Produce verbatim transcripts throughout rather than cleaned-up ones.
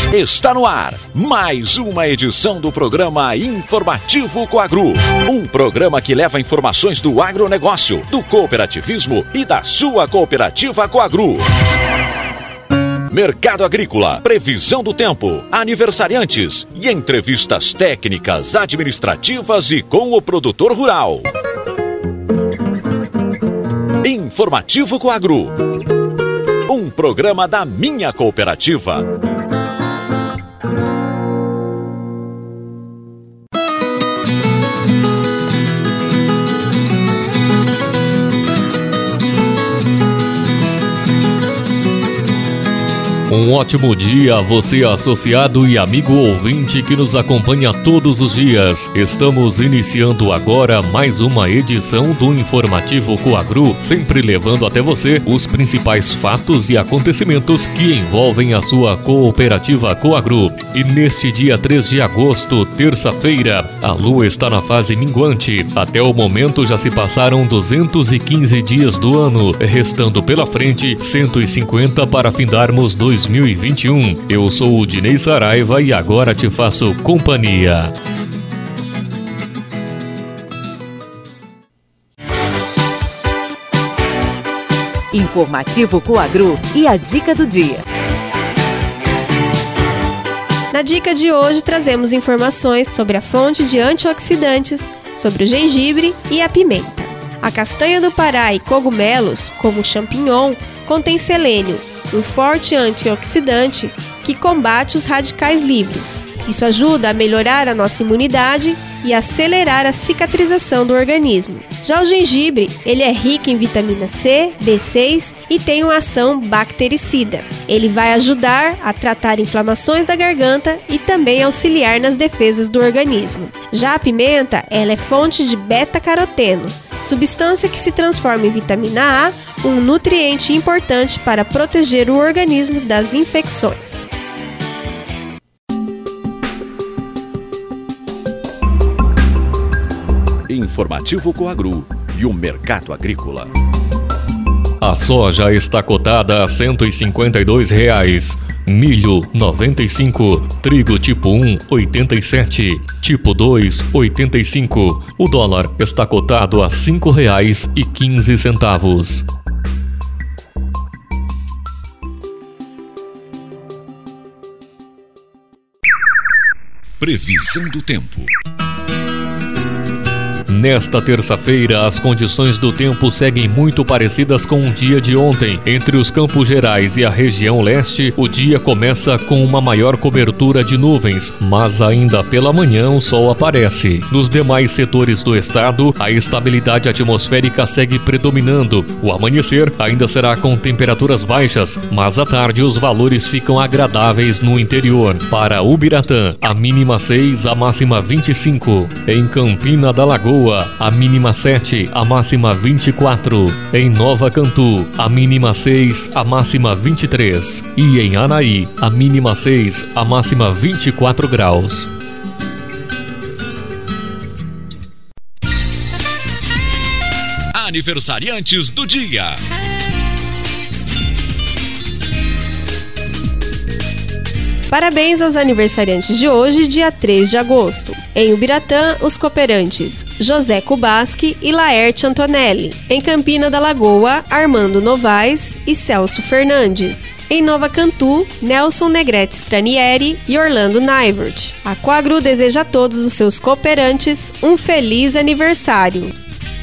Está no ar mais uma edição do programa Informativo Coagro. Um programa que leva informações do agronegócio, do cooperativismo e da sua cooperativa Coagro. Mercado agrícola, previsão do tempo, aniversariantes e entrevistas técnicas, administrativas e com o produtor rural. Informativo Coagro. Um programa da minha cooperativa. Um ótimo dia a você, associado e amigo ouvinte que nos acompanha todos os dias. Estamos iniciando agora mais uma edição do Informativo Coagro, sempre levando até você os principais fatos e acontecimentos que envolvem a sua cooperativa Coagro. E neste dia três de agosto, terça-feira, a lua está na fase minguante. Até o momento já se passaram duzentos e quinze dias do ano, restando pela frente cento e cinquenta para findarmos dois mil e vinte e um. Eu sou o Dinei Saraiva e agora te faço companhia. Informativo Coagro e a dica do dia. Na dica de hoje trazemos informações sobre a fonte de antioxidantes, sobre o gengibre e a pimenta. A castanha do Pará e cogumelos, como o champignon, contém selênio, um forte antioxidante que combate os radicais livres. Isso ajuda a melhorar a nossa imunidade e acelerar a cicatrização do organismo. Já o gengibre, ele é rico em vitamina C, B seis e tem uma ação bactericida. Ele vai ajudar a tratar inflamações da garganta e também auxiliar nas defesas do organismo. Já a pimenta, ela é fonte de beta-caroteno, substância que se transforma em vitamina A, um nutriente importante para proteger o organismo das infecções. Informativo Coagro e o mercado agrícola. A soja está cotada a cento e cinquenta e dois reais. Milho noventa e cinco, trigo tipo um oitenta e sete, tipo dois oitenta e cinco. O dólar está cotado a cinco reais e quinze centavos. Previsão do tempo. Nesta terça-feira, as condições do tempo seguem muito parecidas com o dia de ontem. Entre os Campos Gerais e a região leste, o dia começa com uma maior cobertura de nuvens, mas ainda pela manhã o sol aparece. Nos demais setores do estado, a estabilidade atmosférica segue predominando. O amanhecer ainda será com temperaturas baixas, mas à tarde os valores ficam agradáveis no interior. Para Ubiratã, a mínima seis, a máxima vinte e cinco. Em Campina da Lagoa, a mínima sete, a máxima vinte e quatro. Em Nova Cantu, a mínima seis, a máxima vinte e três. E em Anaí, a mínima seis, a máxima vinte e quatro graus. Aniversariantes do dia. Parabéns aos aniversariantes de hoje, dia três de agosto. Em Ubiratã, os cooperantes José Kubasky e Laerte Antonelli. Em Campina da Lagoa, Armando Novaes e Celso Fernandes. Em Nova Cantu, Nelson Negrete Stranieri e Orlando Naivert. A Coagro deseja a todos os seus cooperantes um feliz aniversário.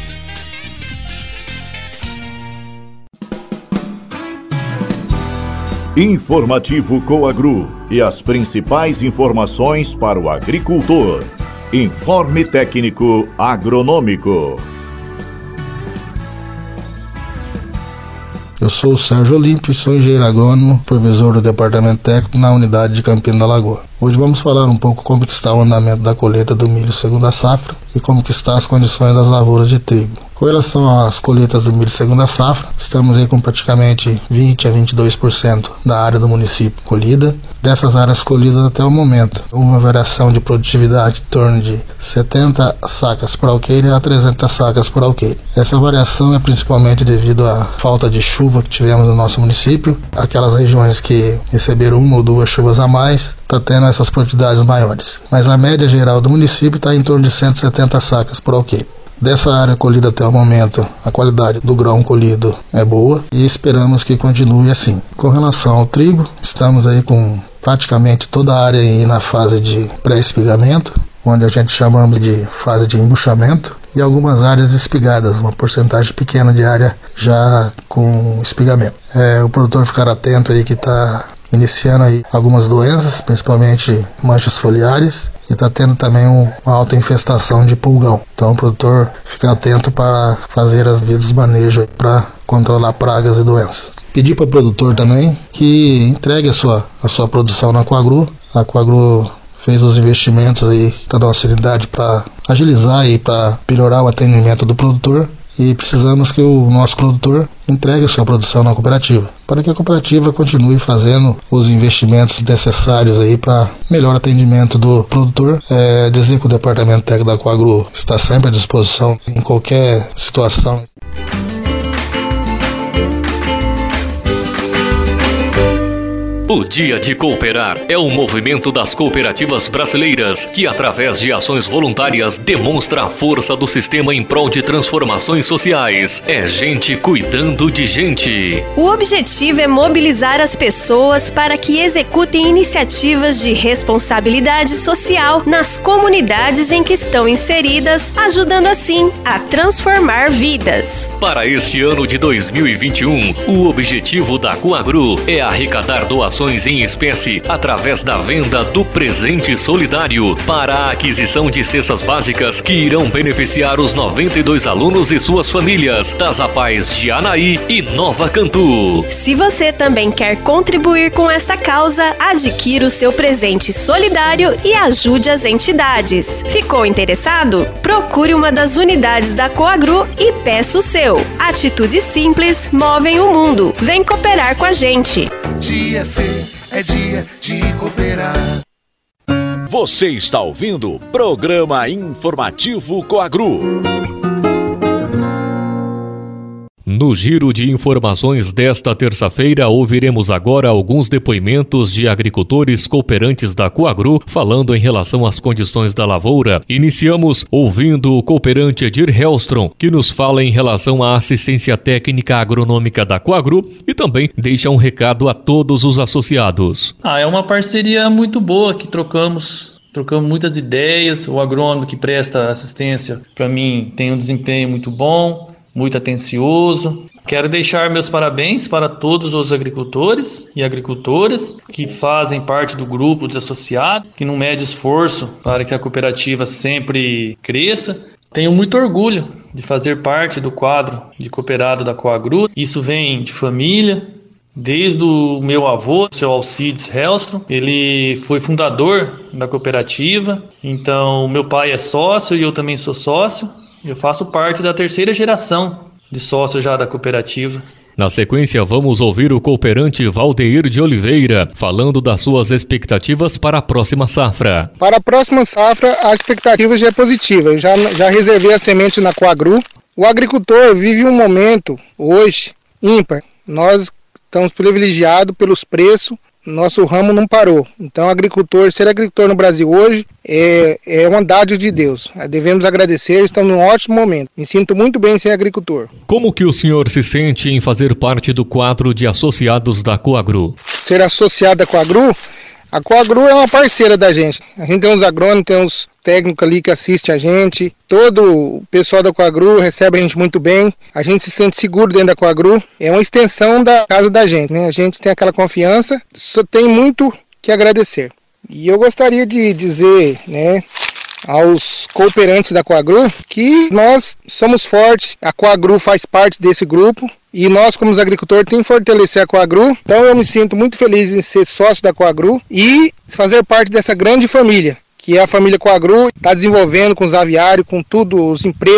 Informativo Coagro e as principais informações para o agricultor. Informe técnico agronômico. Eu sou o Sérgio Olímpio, sou engenheiro agrônomo, supervisor do departamento técnico na unidade de Campina da Lagoa. Hoje vamos falar um pouco como que está o andamento da colheita do milho segundo a safra e como que estão as condições das lavouras de trigo. Com relação às colheitas do milho segunda safra, estamos aí com praticamente vinte a vinte e dois por cento da área do município colhida. Dessas áreas colhidas até o momento, uma variação de produtividade em torno de setenta sacas por alqueire a trezentas sacas por alqueire. Essa variação é principalmente devido à falta de chuva que tivemos no nosso município. Aquelas regiões que receberam uma ou duas chuvas a mais, está tendo essas produtividades maiores. Mas a média geral do município está em torno de cento e setenta sacas por alqueire. Dessa área colhida até o momento, a qualidade do grão colhido é boa e esperamos que continue assim. Com relação ao trigo, estamos aí com praticamente toda a área aí na fase de pré-espigamento, onde a gente chamamos de fase de embuchamento, e algumas áreas espigadas, uma porcentagem pequena de área já com espigamento. É, o produtor ficar atento aí que está iniciando aí algumas doenças, principalmente manchas foliares, e está tendo também um, uma alta infestação de pulgão. Então o produtor fica atento para fazer as devidos manejos para controlar pragas e doenças. Pedir para o produtor também que entregue a sua, a sua produção na Coagru. A Coagru fez os investimentos aí da nossa unidade para agilizar e para melhorar o atendimento do produtor. E precisamos que o nosso produtor entregue a sua produção na cooperativa, para que a cooperativa continue fazendo os investimentos necessários aí para melhor atendimento do produtor. É, dizer que o departamento técnico da Coagru está sempre à disposição em qualquer situação. O Dia de Cooperar é um movimento das cooperativas brasileiras que, através de ações voluntárias, demonstra a força do sistema em prol de transformações sociais. É gente cuidando de gente. O objetivo é mobilizar as pessoas para que executem iniciativas de responsabilidade social nas comunidades em que estão inseridas, ajudando assim a transformar vidas. Para este ano de dois mil e vinte e um, o objetivo da Coagru é arrecadar doações em espécie através da venda do presente solidário para a aquisição de cestas básicas que irão beneficiar os noventa e dois alunos e suas famílias das APAES de Anaí e Nova Cantu. Se você também quer contribuir com esta causa, adquira o seu presente solidário e ajude as entidades. Ficou interessado? Procure uma das unidades da Coagru e peça o seu. Atitudes simples movem o mundo. Vem cooperar com a gente. Dia C é dia de cooperar. Você está ouvindo o Programa Informativo Coagru. No giro de informações desta terça-feira, ouviremos agora alguns depoimentos de agricultores cooperantes da Coagru falando em relação às condições da lavoura. Iniciamos ouvindo o cooperante Edir Hellstrom, que nos fala em relação à assistência técnica agronômica da Coagru e também deixa um recado a todos os associados. Ah, é uma parceria muito boa que trocamos. Trocamos muitas ideias. O agrônomo que presta assistência, para mim, tem um desempenho muito bom, muito atencioso. Quero deixar meus parabéns para todos os agricultores e agricultoras que fazem parte do grupo dos associados, que não mede esforço para que a cooperativa sempre cresça. Tenho muito orgulho de fazer parte do quadro de cooperado da Coagru. Isso vem de família, desde o meu avô, o seu Alcides Hellstrom. Ele foi fundador da cooperativa, então meu pai é sócio e eu também sou sócio. Eu faço parte da terceira geração de sócio já da cooperativa. Na sequência, vamos ouvir o cooperante Valdeir de Oliveira, falando das suas expectativas para a próxima safra. Para a próxima safra, a expectativa já é positiva. Eu já, já reservei a semente na Coagru. O agricultor vive um momento, hoje, ímpar. Nós estamos privilegiados pelos preços. Nosso ramo não parou. Então, agricultor, ser agricultor no Brasil hoje é, é uma dádiva de Deus. Devemos agradecer, estamos num ótimo momento. Me sinto muito bem em ser agricultor. Como que o senhor se sente em fazer parte do quadro de associados da Coagru? Ser associado da Coagru? A Coagru é uma parceira da gente. A gente tem uns agrônomos, tem uns técnicos ali que assistem a gente. Todo o pessoal da Coagru recebe a gente muito bem. A gente se sente seguro dentro da Coagru. É uma extensão da casa da gente, né? A gente tem aquela confiança. Só tem muito que agradecer. E eu gostaria de dizer, né, aos cooperantes da Coagru que nós somos fortes. A Coagru faz parte desse grupo. E nós, como os agricultores, temos que fortalecer a Coagru. Então eu me sinto muito feliz em ser sócio da Coagru e fazer parte dessa grande família, que é a família Coagru. Está desenvolvendo com os aviários, com tudo, os empregos.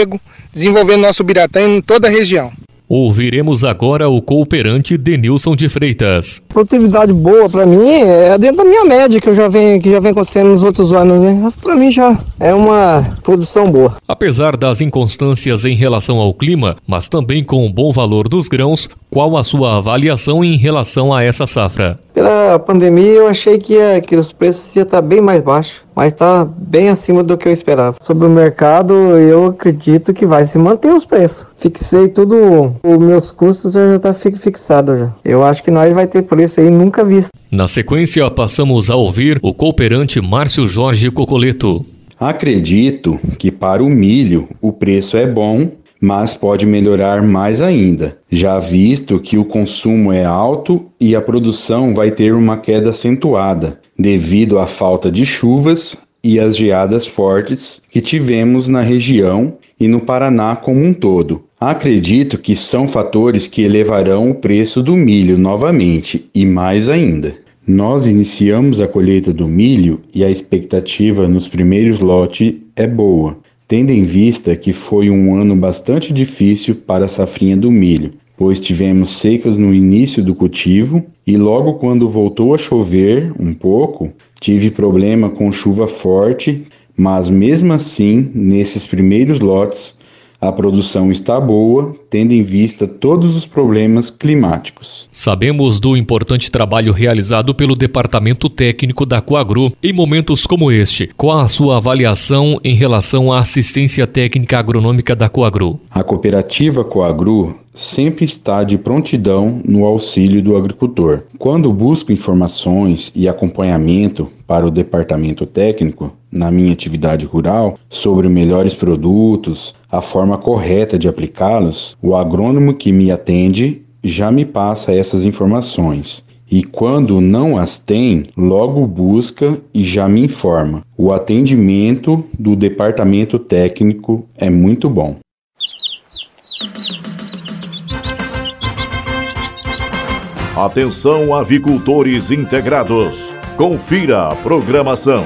desenvolvendo nosso Ubiratã em toda a região. Ouviremos agora o cooperante Denilson de Freitas. Produtividade boa para mim é dentro da minha média que eu já venho, que já vem acontecendo nos outros anos, né? Para mim já é uma produção boa. Apesar das inconstâncias em relação ao clima, mas também com o bom valor dos grãos, qual a sua avaliação em relação a essa safra? Pela pandemia eu achei que, ia, que os preços iam estar bem mais baixos, mas está bem acima do que eu esperava. Sobre o mercado, eu acredito que vai se manter os preços. Fixei tudo, os meus custos já está fixado já. Eu acho que nós vai ter preço aí nunca visto. Na sequência, passamos a ouvir o cooperante Márcio Jorge Cocoleto. Acredito que para o milho o preço é bom, mas pode melhorar mais ainda, já visto que o consumo é alto e a produção vai ter uma queda acentuada, devido à falta de chuvas e às geadas fortes que tivemos na região e no Paraná como um todo. Acredito que são fatores que elevarão o preço do milho novamente e mais ainda. Nós iniciamos a colheita do milho e a expectativa nos primeiros lotes é boa, tendo em vista que foi um ano bastante difícil para a safrinha do milho, pois tivemos secas no início do cultivo e logo quando voltou a chover um pouco, tive problema com chuva forte, mas mesmo assim, nesses primeiros lotes, a produção está boa, tendo em vista todos os problemas climáticos. Sabemos do importante trabalho realizado pelo Departamento Técnico da Coagro em momentos como este. Qual a sua avaliação em relação à assistência técnica agronômica da Coagro? A cooperativa Coagro sempre está de prontidão no auxílio do agricultor. Quando busco informações e acompanhamento para o departamento técnico, na minha atividade rural, sobre melhores produtos, a forma correta de aplicá-los, o agrônomo que me atende já me passa essas informações. E quando não as tem, logo busca e já me informa. O atendimento do departamento técnico é muito bom. Atenção, avicultores integrados. Confira a programação.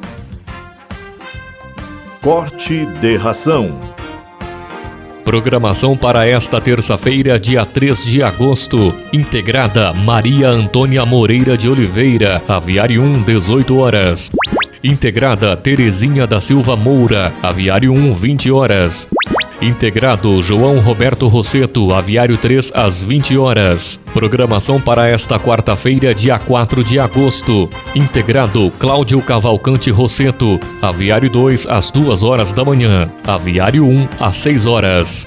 Corte de ração. Programação para esta terça-feira, dia três de agosto. Integrada Maria Antônia Moreira de Oliveira, Aviário um, dezoito horas. Integrada Terezinha da Silva Moura, Aviário um, vinte horas. Integrado João Roberto Rosseto, Aviário três, às vinte horas. Programação para esta quarta-feira, dia quatro de agosto. Integrado Cláudio Cavalcante Rosseto, Aviário dois, às duas horas da manhã. Aviário um, às seis horas.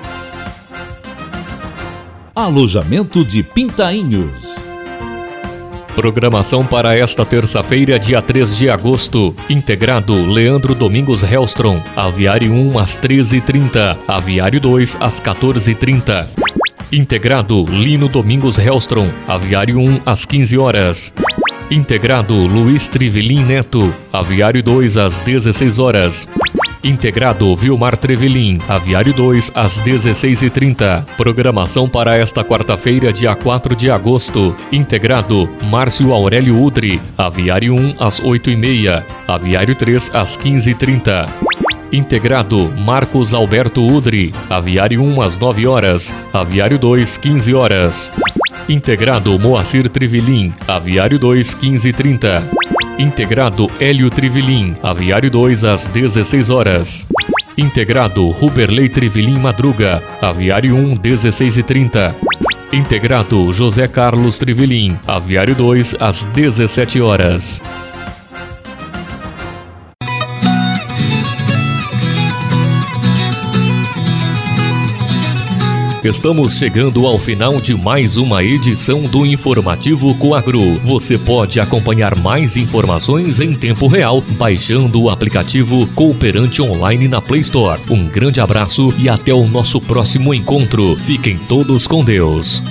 Alojamento de Pintainhos. Programação para esta terça-feira, dia três de agosto. Integrado Leandro Domingos Hellstrom, Aviário um às treze e trinta, Aviário dois às quatorze e trinta. Integrado Lino Domingos Hellstrom, Aviário um às quinze horas. Integrado Luiz Trivelin Neto, Aviário dois às dezesseis horas. Integrado Vilmar Trevelin, Aviário dois às dezesseis e trinta. Programação para esta quarta-feira, dia quatro de agosto. Integrado Márcio Aurélio Udri, Aviário um às oito e meia, Aviário três às quinze e trinta. Integrado Marcos Alberto Udri, Aviário um às nove horas, Aviário dois, quinze horas. Integrado Moacir Trivelin, Aviário dois, quinze e trinta. Integrado Hélio Trivelin, Aviário dois às dezesseis horas. Integrado Ruberley Trivelin Madruga, Aviário um, dezesseis e trinta. Integrado José Carlos Trivelin, Aviário dois às dezessete horas. Estamos chegando ao final de mais uma edição do Informativo Coagro. Você pode acompanhar mais informações em tempo real baixando o aplicativo Cooperante Online na Play Store. Um grande abraço e até o nosso próximo encontro. Fiquem todos com Deus.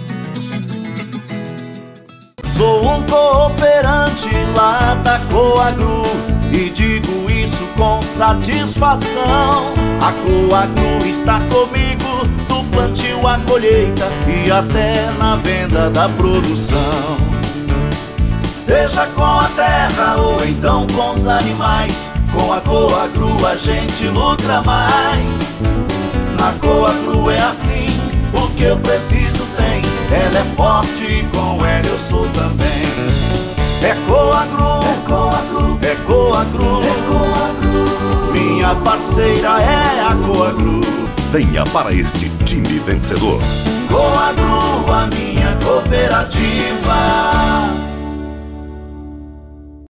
Sou um cooperante lá da Coagro e digo isso com satisfação. A Coagro está comigo do plantio à colheita e até na venda da produção. Seja com a terra ou então com os animais, com a Coagro a gente lucra mais. A Coagro é assim, o que eu preciso tem. Ela é forte e com ela eu sou também. É Coagro, é Coagro, é Coagro, é Coagro. Minha parceira é a Coagro. Venha para este time vencedor. Coagro, a minha cooperativa.